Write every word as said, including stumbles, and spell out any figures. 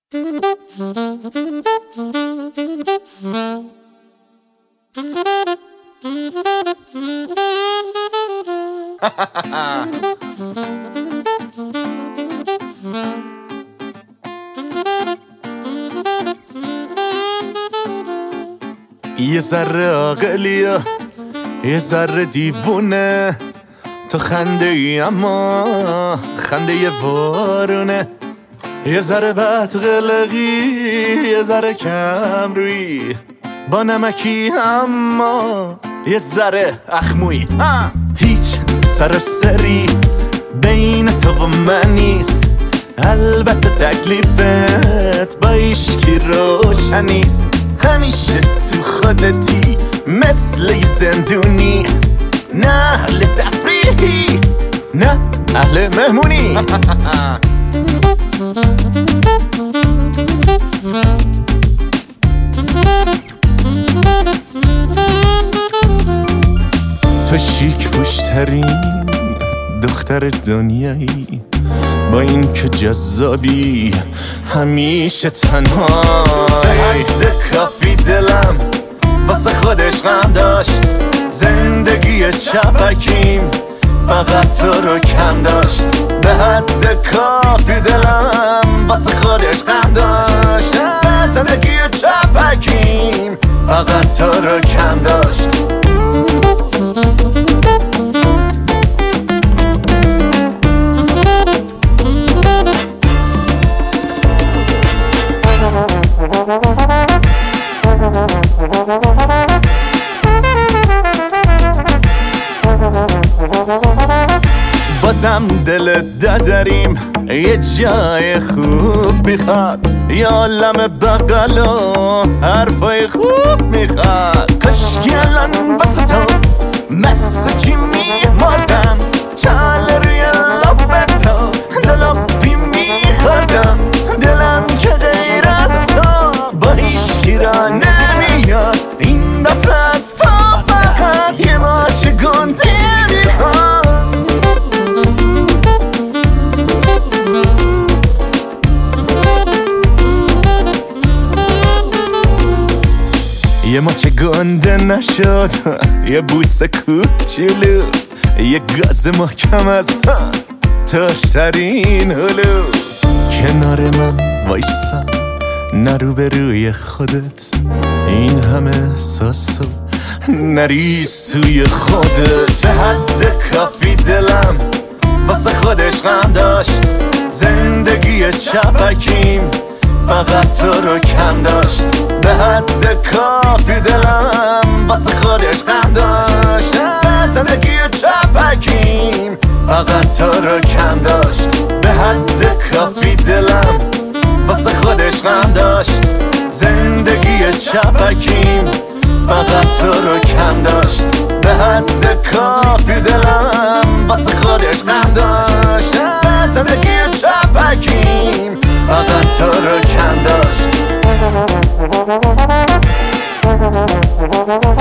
یه ذره عاقلیه یه ذره دیوونه، تو خنده ای اما خنده یه بارونه، یه ذره بدقلقی یه ذره کم روی، با نمکی اما یه ذره اخموی. هیچ سر سری بین تو و من نیست، البته تکلیفت با ایشکی روشنیست، همیشه تو خودتی مثل یه زندونی، نه اهل تفریحی نه اهل مهمونی. تو شیک پوشترین دختر دنیایی، با این که جذابی همیشه تنهایی. حد کافی دلم واسه خودش غم داشت، زندگی چپکیم فقط تو رو کم داشت. به حد کافی دلم واسه خودش غم داشت، زندگی چپکیم فقط تو رو کم داشت. بازم دل دادریم یه جای خوب میخواد، یه عالم بغل و حرفای خوب میخواد. کاشکی الان بس تو مثل چی میمردم، چال روی لب تو دلوپی میخوردم، دلم که غیر از تو با هیچکی را نمیاد، این دفعه از تو فقط یه ماچ گنده میخواد. یه ماچه گنده نشد، یه بوس کوچولو، یه گاز محکم از تاشترین هلو. کنار من وایسا نرو به روی خودت، این همه احساسو نریز توی خودت. به حد کافی دلم واسه خودش غم داشت، زندگی چپکیم فقط تو رو کم داشت. به حد کافی دلم واسه خودش غم داشت، زندگی چپکیم فقط تو رو کم داشت. به حد کافی دلم واسه خودش غم داشت، زندگی چپکیم فقط تو رو کم داشت. به حد کافی دلم واسه خودش غم داشت، زندگی چپکیم فقط تو رو کم داشت.